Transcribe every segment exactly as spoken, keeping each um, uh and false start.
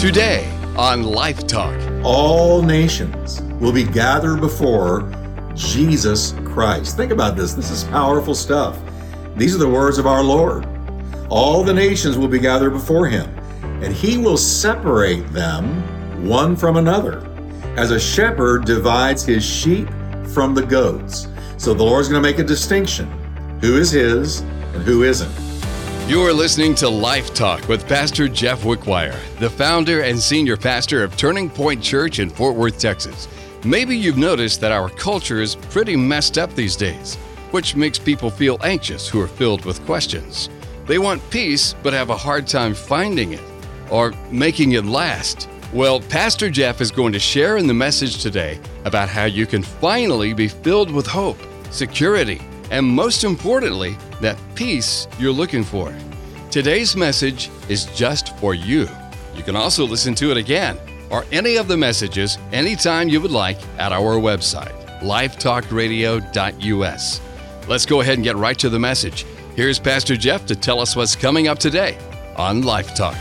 Today on Life Talk. All nations will be gathered before Jesus Christ. Think about this. This is powerful stuff. These are the words of our Lord. All the nations will be gathered before him, and he will separate them one from another, as a shepherd divides his sheep from the goats. So the Lord's going to make a distinction. Who is his and who isn't. You're listening to Life Talk with Pastor Jeff Wickwire, the founder and senior pastor of Turning Point Church in Fort Worth, Texas. Maybe you've noticed that our culture is pretty messed up these days, which makes people feel anxious who are filled with questions. They want peace, but have a hard time finding it or making it last. Well, Pastor Jeff is going to share in the message today about how you can finally be filled with hope, security, and most importantly, that peace you're looking for. Today's message is just for you. You can also listen to it again or any of the messages anytime you would like at our website, life talk radio dot u s. Let's go ahead and get right to the message. Here's Pastor Jeff to tell us what's coming up today on Life Talk.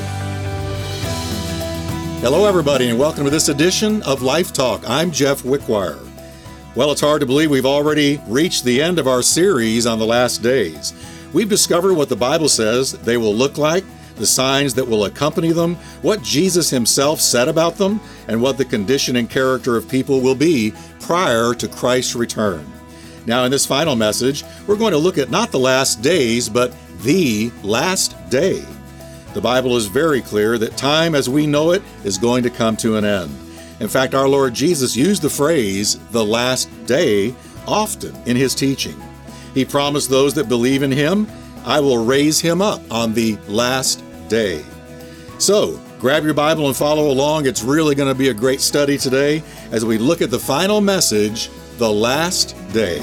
Hello, everybody, and welcome to this edition of Life Talk. I'm Jeff Wickwire. Well, it's hard to believe we've already reached the end of our series on the last days. We've discovered what the Bible says they will look like, the signs that will accompany them, what Jesus himself said about them, and what the condition and character of people will be prior to Christ's return. Now, in this final message, we're going to look at not the last days, but the last day. The Bible is very clear that time as we know it is going to come to an end. In fact, our Lord Jesus used the phrase, the last day, often in his teaching. He promised those that believe in him, I will raise him up on the last day. So, grab your Bible and follow along. It's really going to be a great study today as we look at the final message, the last day.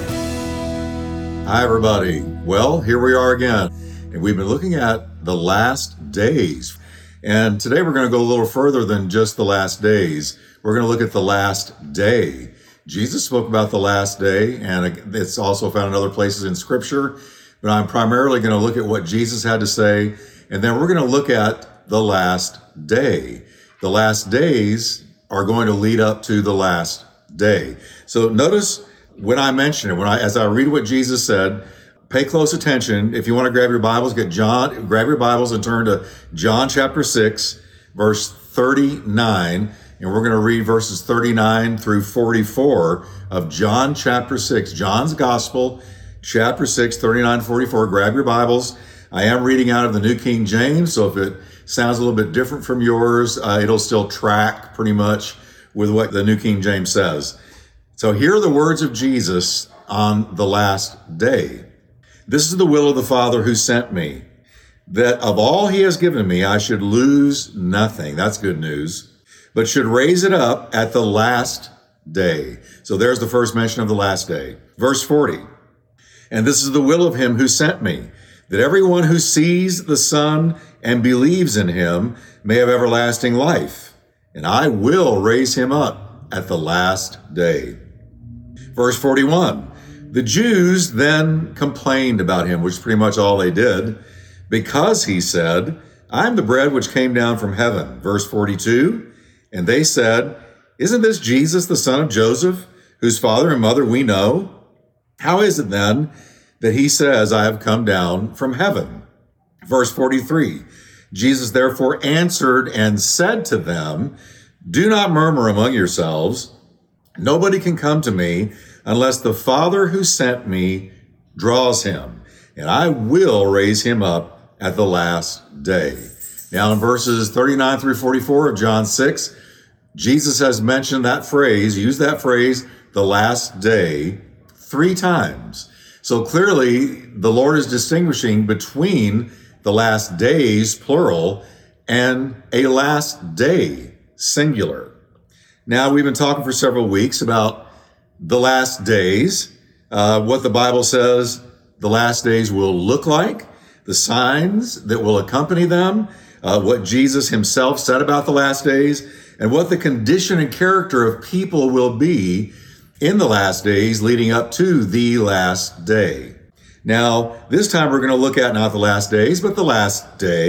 Hi, everybody. Well, here we are again, and we've been looking at the last days. And today we're going to go a little further than just the last days. We're going to look at the last day. Jesus spoke about the last day, and it's also found in other places in Scripture. But I'm primarily going to look at what Jesus had to say, and then we're going to look at the last day. The last days are going to lead up to the last day. So notice when I mention it, when I, as I read what Jesus said, pay close attention. If you want to grab your Bibles, get John, grab your Bibles and turn to John chapter six, verse thirty-nine. And we're going to read verses thirty-nine through forty-four of John chapter six, John's Gospel, chapter six, thirty-nine, forty-four. Grab your Bibles. I am reading out of the New King James, so if it sounds a little bit different from yours, uh, it'll still track pretty much with what the New King James says. So here are the words of Jesus on the last day. This is the will of the Father who sent me, that of all he has given me, I should lose nothing. That's good news, but should raise it up at the last day. So there's the first mention of the last day. Verse forty. And this is the will of him who sent me, that everyone who sees the Son and believes in him may have everlasting life, and I will raise him up at the last day. Verse forty-one. The Jews then complained about him, which is pretty much all they did, because he said, I am the bread which came down from heaven. Verse forty-two. And they said, isn't this Jesus, the son of Joseph, whose father and mother we know? How is it then that he says, I have come down from heaven? Verse forty-three. Jesus therefore answered and said to them, do not murmur among yourselves. Nobody can come to me unless the Father who sent me draws him, and I will raise him up at the last day. Now in verses thirty-nine through forty-four of John six, Jesus has mentioned that phrase, used that phrase, the last day, three times. So clearly the Lord is distinguishing between the last days, plural, and a last day, singular. Now we've been talking for several weeks about the last days, uh, what the Bible says the last days will look like, the signs that will accompany them, uh, what Jesus himself said about the last days, and what the condition and character of people will be in the last days leading up to the last day. Now, this time we're going to look at not the last days, but the last day.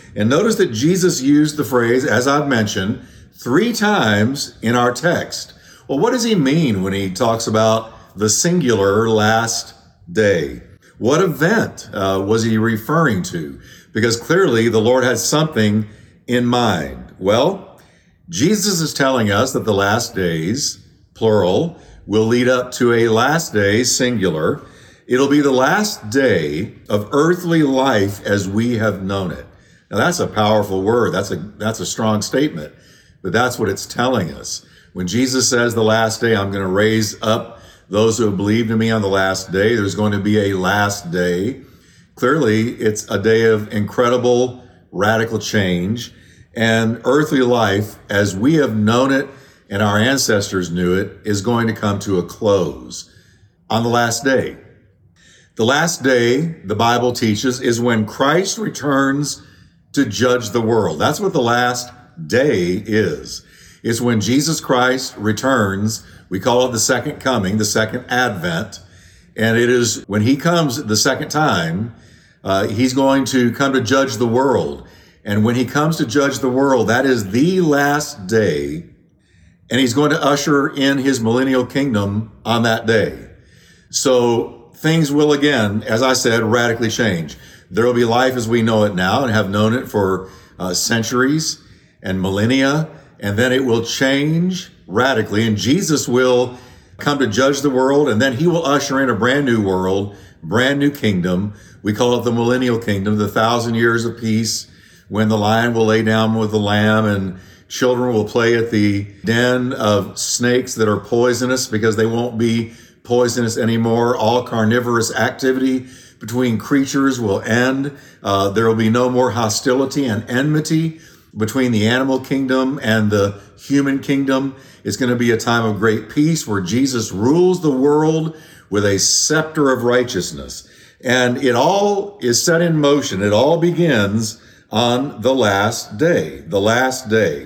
And notice that Jesus used the phrase, as I've mentioned, three times in our text. Well, what does he mean when he talks about the singular last day? What event uh, was he referring to? Because clearly the Lord had something in mind. Well, Jesus is telling us that the last days, plural, will lead up to a last day, singular. It'll be the last day of earthly life as we have known it. Now that's a powerful word. That's a, that's a strong statement, but that's what it's telling us. When Jesus says the last day, I'm going to raise up those who have believed in me on the last day, there's going to be a last day. Clearly, it's a day of incredible, radical change, and earthly life, as we have known it and our ancestors knew it, is going to come to a close on the last day. The last day, the Bible teaches, is when Christ returns to judge the world. That's what the last day is. It's when Jesus Christ returns. We call it the second coming, the second advent. And it is when he comes the second time, uh, he's going to come to judge the world. And when he comes to judge the world, that is the last day. And he's going to usher in his millennial kingdom on that day. So things will again, as I said, radically change. There will be life as we know it now and have known it for uh, centuries and millennia. And then it will change radically, and Jesus will come to judge the world, and then he will usher in a brand new world, brand new kingdom. We call it the millennial kingdom, the thousand years of peace, when the lion will lay down with the lamb, and children will play at the den of snakes that are poisonous because they won't be poisonous anymore. All carnivorous activity between creatures will end. Uh, there will be no more hostility and enmity between the animal kingdom and the human kingdom. It's going to be a time of great peace where Jesus rules the world with a scepter of righteousness. And it all is set in motion. It all begins on the last day, the last day.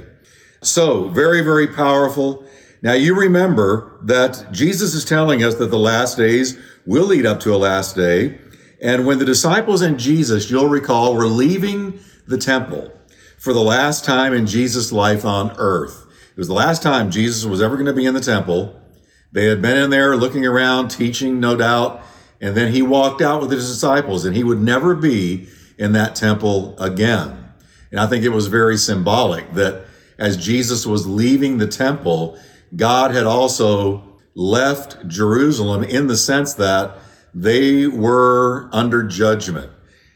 So very, very powerful. Now you remember that Jesus is telling us that the last days will lead up to a last day. And when the disciples and Jesus, you'll recall, were leaving the temple for the last time in Jesus' life on earth. It was the last time Jesus was ever going to be in the temple. They had been in there looking around, teaching, no doubt, and then he walked out with his disciples, and he would never be in that temple again. And I think it was very symbolic that as Jesus was leaving the temple, God had also left Jerusalem in the sense that they were under judgment.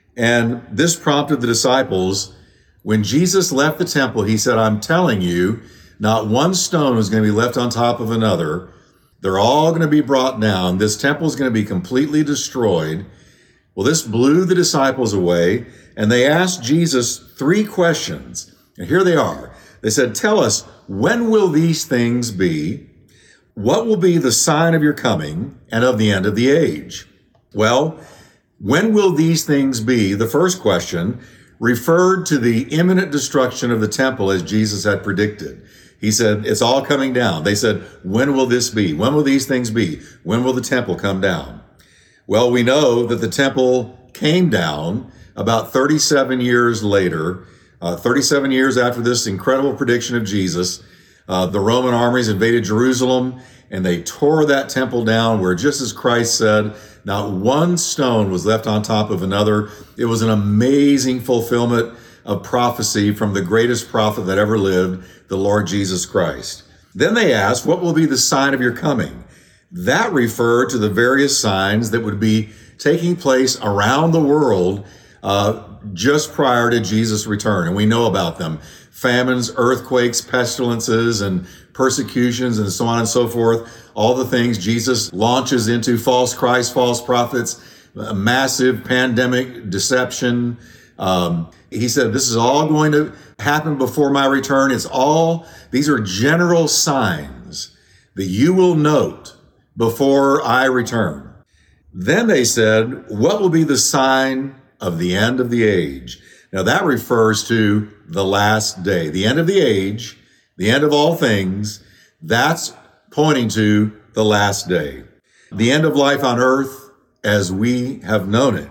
And this prompted the disciples. When Jesus left the temple, he said, I'm telling you, not one stone is going to be left on top of another. They're all going to be brought down. This temple is going to be completely destroyed. Well, this blew the disciples away, and they asked Jesus three questions. And here they are. They said, tell us, when will these things be? What will be the sign of your coming and of the end of the age? Well, when will these things be? The first question referred to the imminent destruction of the temple as Jesus had predicted. He said, it's all coming down. They said, when will this be? When will these things be? When will the temple come down? Well, we know that the temple came down about thirty-seven years later, uh, thirty-seven years after this incredible prediction of Jesus. Uh, the Roman armies invaded Jerusalem, and they tore that temple down where, just as Christ said, not one stone was left on top of another. It was an amazing fulfillment of prophecy from the greatest prophet that ever lived, the Lord Jesus Christ. Then they asked, what will be the sign of your coming? That referred to the various signs that would be taking place around the world uh, just prior to Jesus' return. And we know about them. Famines, earthquakes, pestilences, and persecutions, and so on and so forth. All the things Jesus launches into, false Christ, false prophets, a massive pandemic, deception. Um, he said, this is all going to happen before my return. It's all, these are general signs that you will note before I return. Then they said, what will be the sign of the end of the age? Now that refers to the last day, the end of the age, the end of all things. That's pointing to the last day, the end of life on earth as we have known it.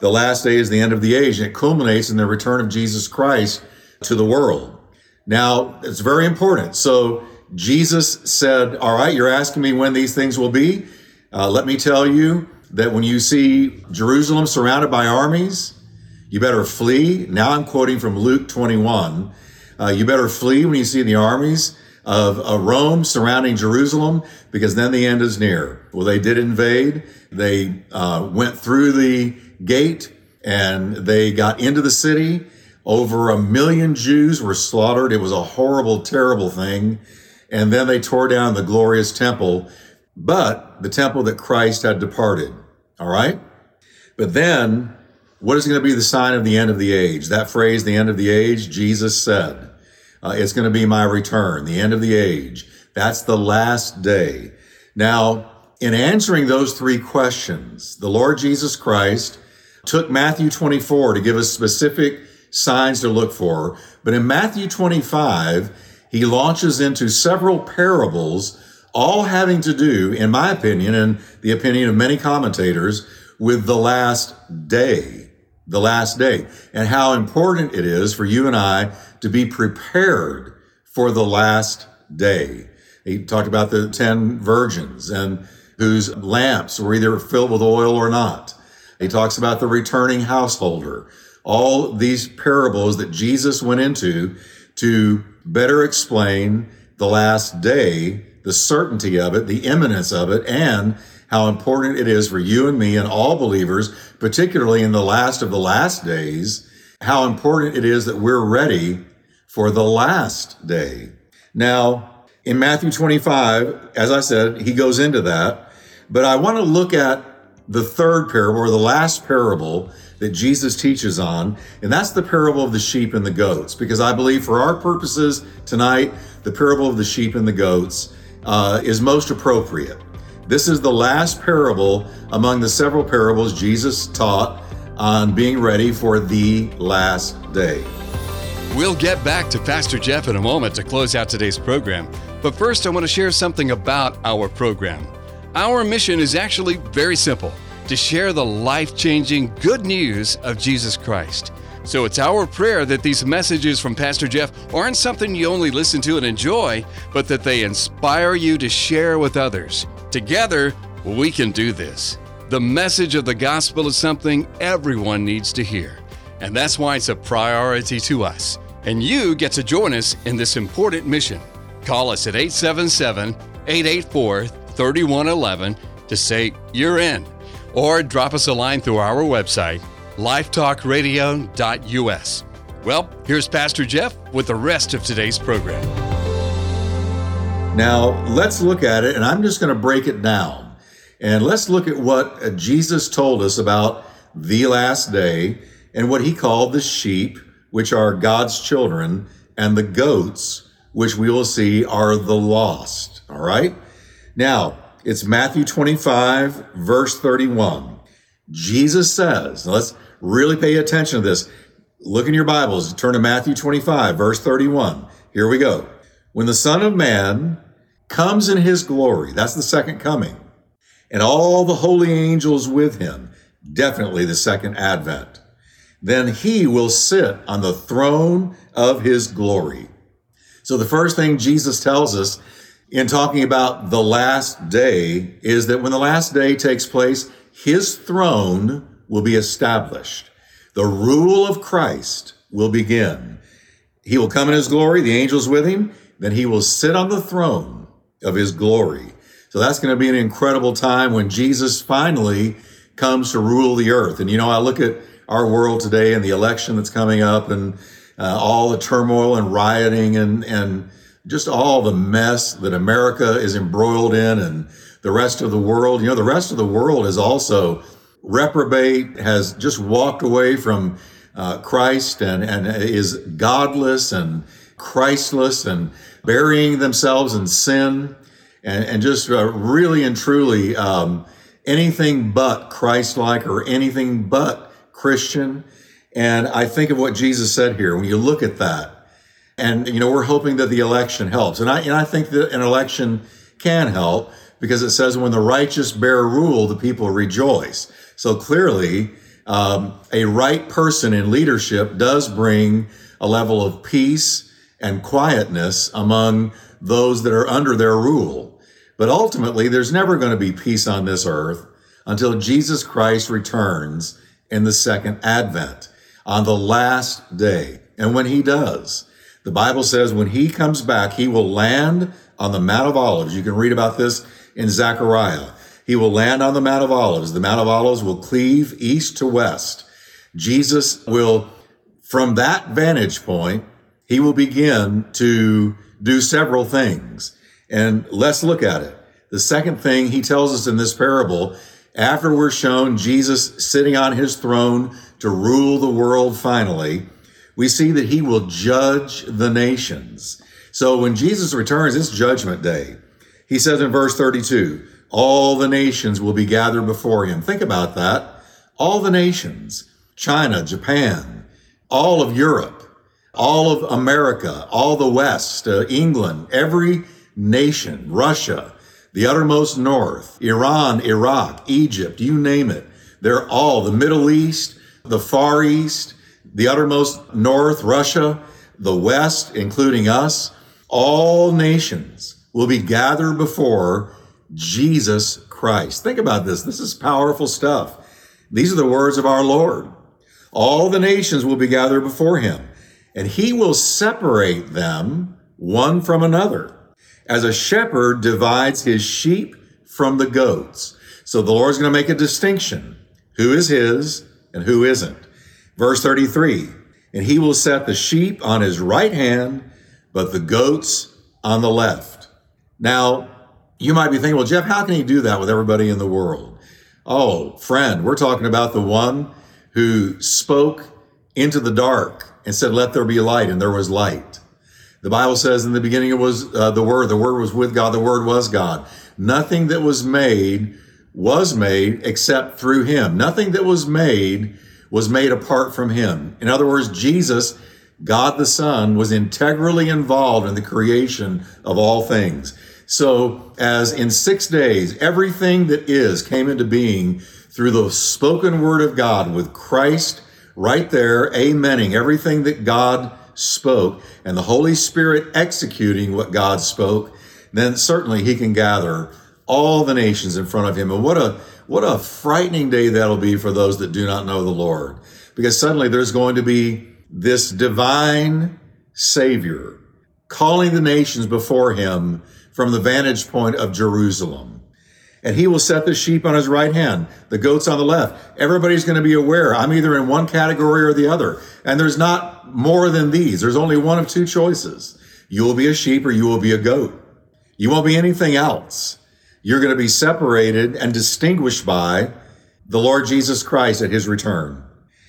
the last day is the end of the age, and it culminates in the return of Jesus Christ to the world. Now, it's very important. So Jesus said, all right, you're asking me when these things will be. Uh, let me tell you that when you see Jerusalem surrounded by armies, you better flee. Now I'm quoting from Luke twenty-one. Uh, you better flee when you see the armies of uh, Rome surrounding Jerusalem, because then the end is near. Well, they did invade. They uh, went through the gate and they got into the city. Over a million Jews were slaughtered. It was a horrible, terrible thing. And then they tore down the glorious temple, but the temple that Christ had departed. All right? But then, what is going to be the sign of the end of the age? That phrase, the end of the age, Jesus said, uh, it's going to be my return, the end of the age. That's the last day. Now, in answering those three questions, the Lord Jesus Christ took Matthew twenty-four to give us specific signs to look for. But in Matthew twenty-five, he launches into several parables, all having to do, in my opinion, and the opinion of many commentators, with the last day, the last day, and how important it is for you and I to be prepared for the last day. He talked about the ten virgins and whose lamps were either filled with oil or not. He talks about the returning householder. All these parables that Jesus went into to better explain the last day, the certainty of it, the imminence of it, and how important it is for you and me and all believers, particularly in the last of the last days, how important it is that we're ready for the last day. Now, in Matthew twenty-five, as I said, he goes into that, but I want to look at the third parable, or the last parable that Jesus teaches on, and that's the parable of the sheep and the goats, because I believe for our purposes tonight, the parable of the sheep and the goats uh, is most appropriate. This is the last parable among the several parables Jesus taught on being ready for the last day. We'll get back to Pastor Jeff in a moment to close out today's program, but first I want to share something about our program. Our mission is actually very simple: to share the life-changing good news of Jesus Christ. So it's our prayer that these messages from Pastor Jeff aren't something you only listen to and enjoy, but that they inspire you to share with others. Together, we can do this. The message of the gospel is something everyone needs to hear, and that's why it's a priority to us. And you get to join us in this important mission. Call us at eight seven seven, eight eight four, three one one one to say you're in, or drop us a line through our website, life talk radio dot u s. Well, here's Pastor Jeff with the rest of today's program. Now, let's look at it, and I'm just going to break it down. And let's look at what Jesus told us about the last day and what he called the sheep, which are God's children, and the goats, which we will see are the lost. All right? Now, it's Matthew twenty-five, verse thirty-one. Jesus says, now let's really pay attention to this. Look in your Bibles, turn to Matthew twenty-five, verse thirty-one. Here we go. When the Son of Man comes in his glory, that's the second coming, and all the holy angels with him, definitely the second advent, then he will sit on the throne of his glory. So the first thing Jesus tells us in talking about the last day is that when the last day takes place, his throne will be established. The rule of Christ will begin. He will come in his glory, the angels with him, then he will sit on the throne of his glory. So that's going to be an incredible time when Jesus finally comes to rule the earth. And you know, I look at our world today and the election that's coming up and uh, all the turmoil and rioting and, and just all the mess that America is embroiled in and the rest of the world. You know, the rest of the world is also reprobate, has just walked away from uh, Christ and, and is godless and Christless and burying themselves in sin and, and just uh, really and truly um, anything but Christ-like or anything but Christian. And I think of what Jesus said here. When you look at that, and, you know, we're hoping that the election helps. And I, and I think that an election can help because it says when the righteous bear rule, the people rejoice. So clearly, Um, a right person in leadership does bring a level of peace and quietness among those that are under their rule. But ultimately, there's never going to be peace on this earth until Jesus Christ returns in the second advent, on the last day. And when he does, the Bible says when he comes back, he will land on the Mount of Olives. You can read about this in Zechariah. He will land on the Mount of Olives. The Mount of Olives will cleave east to west. Jesus will, from that vantage point, he will begin to do several things. And let's look at it. The second thing he tells us in this parable, after we're shown Jesus sitting on his throne to rule the world finally, we see that he will judge the nations. So when Jesus returns, it's judgment day. He says in verse thirty-two, all the nations will be gathered before him. Think about that. All the nations, China, Japan, all of Europe, all of America, all the West, uh, England, every nation, Russia, the uttermost north, Iran, Iraq, Egypt, you name it. They're all, the Middle East, the Far East, the uttermost north, Russia, the West, including us, all nations will be gathered before Jesus Christ. Think about this. This is powerful stuff. These are the words of our Lord. All the nations will be gathered before him, and he will separate them one from another, as a shepherd divides his sheep from the goats. So the Lord's going to make a distinction. Who is his and who isn't? Verse thirty-three, and he will set the sheep on his right hand, but the goats on the left. Now, you might be thinking, well, Jeff, how can he do that with everybody in the world? Oh, friend, we're talking about the one who spoke into the dark and said, let there be light, and there was light. The Bible says in the beginning it was uh, the Word. The Word was with God. The Word was God. Nothing that was made was made except through him. Nothing that was made was made apart from him. In other words, Jesus, God the Son, was integrally involved in the creation of all things. So as in six days, everything that is came into being through the spoken word of God, with Christ right there, amening everything that God spoke, and the Holy Spirit executing what God spoke, then certainly he can gather all the nations in front of him. And what a what a frightening day that'll be for those that do not know the Lord. Because suddenly there's going to be this divine Savior calling the nations before him from the vantage point of Jerusalem. And he will set the sheep on his right hand, the goats on the left. Everybody's going to be aware, I'm either in one category or the other. And there's not more than these. There's only one of two choices. You will be a sheep or you will be a goat. You won't be anything else. You're going to be separated and distinguished by the Lord Jesus Christ at his return.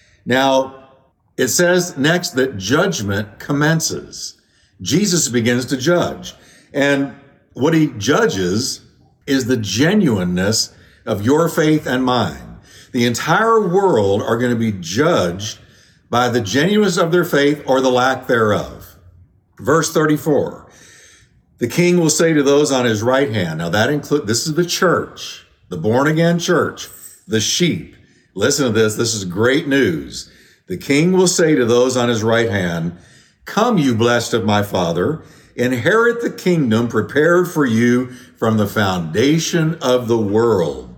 Now, it says next that judgment commences. Jesus begins to judge. And what he judges is the genuineness of your faith and mine. The entire world are going to be judged by the genuineness of their faith or the lack thereof. Verse thirty-four, the king will say to those on his right hand, now that includes, this is the church, the born again church, the sheep. Listen to this. This is great news. The king will say to those on his right hand, come, you blessed of my Father, inherit the kingdom prepared for you from the foundation of the world.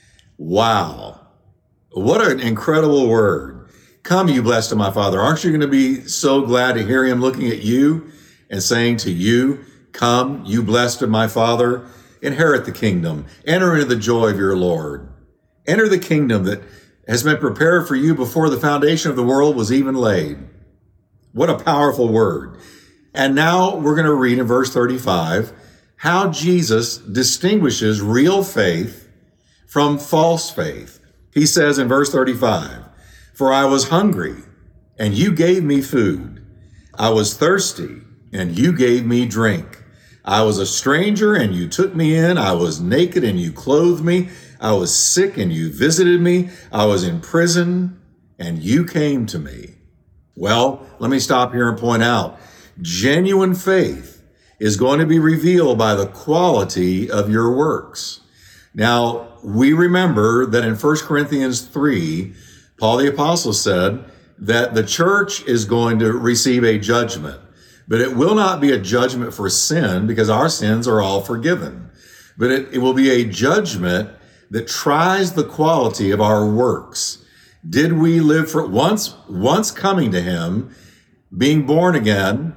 Wow. What an incredible word. Come, you blessed of my Father. Aren't you going to be so glad to hear him looking at you and saying to you, come, you blessed of my Father, inherit the kingdom, enter into the joy of your Lord. Enter the kingdom that has been prepared for you before the foundation of the world was even laid. What a powerful word. And now we're going to read in verse thirty-five how Jesus distinguishes real faith from false faith. He says in verse thirty-five, for I was hungry and you gave me food. I was thirsty and you gave me drink. I was a stranger and you took me in. I was naked and you clothed me. I was sick and you visited me. I was in prison and you came to me. Well, let me stop here and point out, genuine faith is going to be revealed by the quality of your works. Now, we remember that in First Corinthians three, Paul the Apostle said that the church is going to receive a judgment, but it will not be a judgment for sin because our sins are all forgiven. But it, it will be a judgment that tries the quality of our works. Did we live for once, once coming to him, being born again,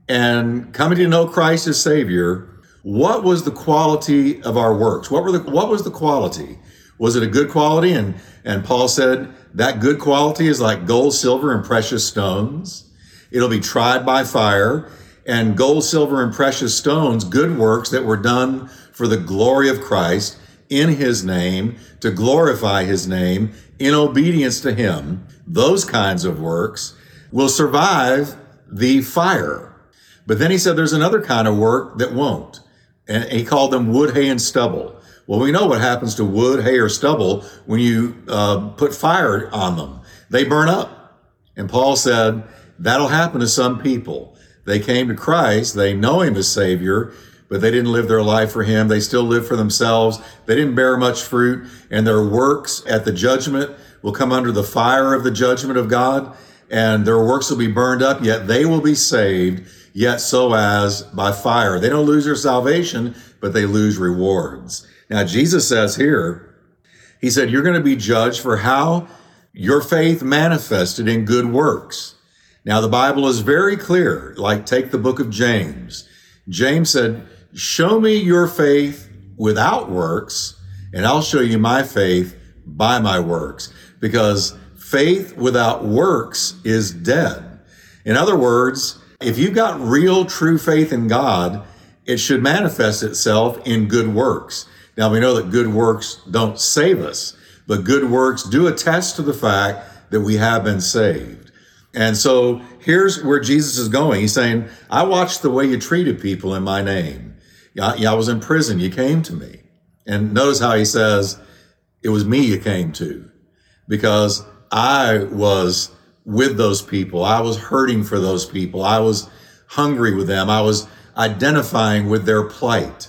and coming to know Christ as Savior? What was the quality of our works? What were the, what was the quality? Was it a good quality? And, and Paul said that good quality is like gold, silver, and precious stones. It'll be tried by fire. And gold, silver, and precious stones, good works that were done for the glory of Christ in his name, to glorify his name, in obedience to him, those kinds of works will survive the fire. But then he said there's another kind of work that won't. And he called them wood, hay, and stubble. Well, we know what happens to wood, hay, or stubble when you uh, put fire on them. They burn up. And Paul said that'll happen to some people. They came to Christ, they know him as Savior, but they didn't live their life for him. They still lived for themselves. They didn't bear much fruit, and their works at the judgment will come under the fire of the judgment of God, and their works will be burned up, yet they will be saved, yet so as by fire. They don't lose their salvation, but they lose rewards. Now, Jesus says here, he said, you're going to be judged for how your faith manifested in good works. Now, the Bible is very clear, like take the book of James. James said, show me your faith without works, and I'll show you my faith by my works, because faith without works is dead. In other words, if you've got real, true faith in God, it should manifest itself in good works. Now, we know that good works don't save us, but good works do attest to the fact that we have been saved. And so here's where Jesus is going. He's saying, I watched the way you treated people in my name. Yeah, I was in prison. You came to me. And notice how he says, it was me you came to, because I was with those people. I was hurting for those people. I was hungry with them. I was identifying with their plight.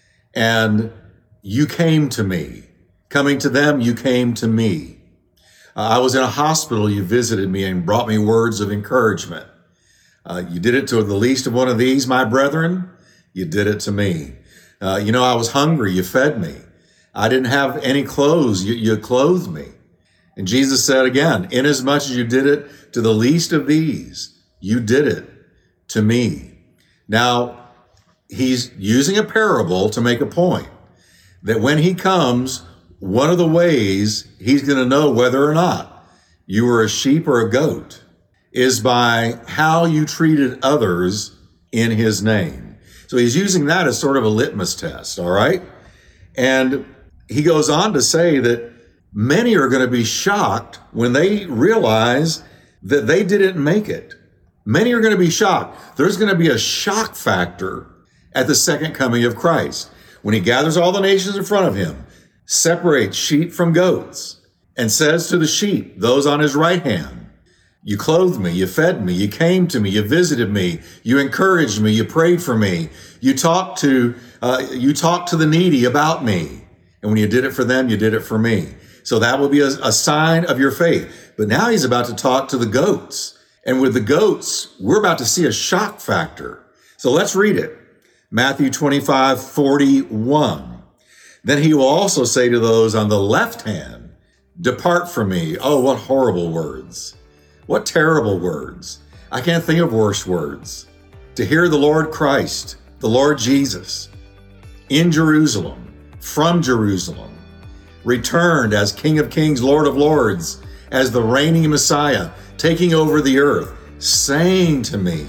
And you came to me. Coming to them, you came to me. Uh, I was in a hospital. You visited me and brought me words of encouragement. Uh, you did it to the least of one of these, my brethren. You did it to me. Uh, you know, I was hungry. You fed me. I didn't have any clothes. You, you clothed me. And Jesus said again, inasmuch as you did it to the least of these, you did it to me. Now, he's using a parable to make a point that when he comes, one of the ways he's going to know whether or not you were a sheep or a goat is by how you treated others in his name. So he's using that as sort of a litmus test, all right? And he goes on to say that many are going to be shocked when they realize that they didn't make it. Many are going to be shocked. There's going to be a shock factor at the second coming of Christ when he gathers all the nations in front of him, separates sheep from goats, and says to the sheep, those on his right hand, you clothed me, you fed me, you came to me, you visited me, you encouraged me, you prayed for me, you talked to, uh, you talked to the needy about me. And when you did it for them, you did it for me. So that will be a, a sign of your faith. But now he's about to talk to the goats. And with the goats, we're about to see a shock factor. So let's read it. Matthew twenty-five, forty-one. Then he will also say to those on the left hand, depart from me. Oh, what horrible words. What terrible words. I can't think of worse words. To hear the Lord Christ, the Lord Jesus, in Jerusalem, from Jerusalem, returned as King of Kings, Lord of Lords, as the reigning Messiah, taking over the earth, saying to me,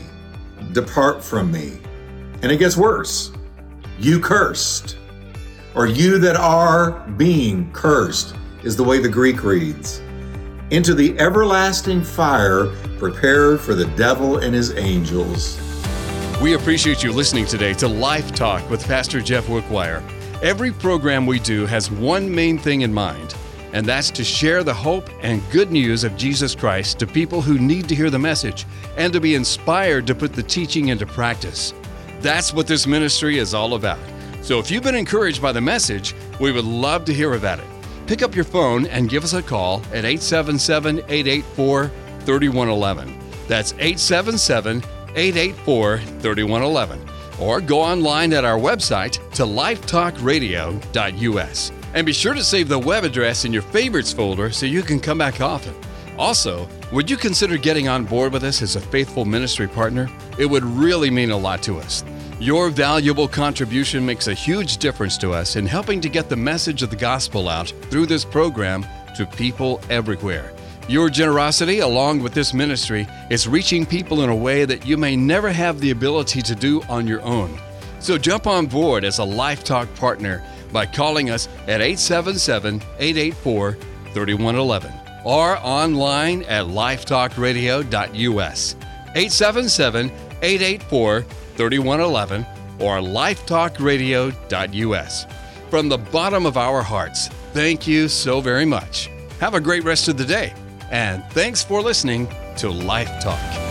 depart from me. And it gets worse. You cursed, or you that are being cursed, is the way the Greek reads, into the everlasting fire prepared for the devil and his angels. We appreciate you listening today to Life Talk with Pastor Jeff Wickwire. Every program we do has one main thing in mind, and that's to share the hope and good news of Jesus Christ to people who need to hear the message and to be inspired to put the teaching into practice. That's what this ministry is all about. So if you've been encouraged by the message, we would love to hear about it. pick up your phone and give us a call at eight seven seven, eight eight four, three one one one. That's eight seven seven, eight eight four, three one one one. Or go online at our website to lifetalk radio dot u s. And be sure to save the web address in your favorites folder so you can come back often. Also, would you consider getting on board with us as a faithful ministry partner? It would really mean a lot to us. Your valuable contribution makes a huge difference to us in helping to get the message of the gospel out through this program to people everywhere. Your generosity, along with this ministry, is reaching people in a way that you may never have the ability to do on your own. So jump on board as a Life Talk partner by calling us at eight seven seven, eight eight four, three one one one or online at lifetalk radio dot u s. eight seven seven, eight eight four, three one one one or lifetalk radio dot u s. From the bottom of our hearts, thank you so very much. Have a great rest of the day, and thanks for listening to Life Talk.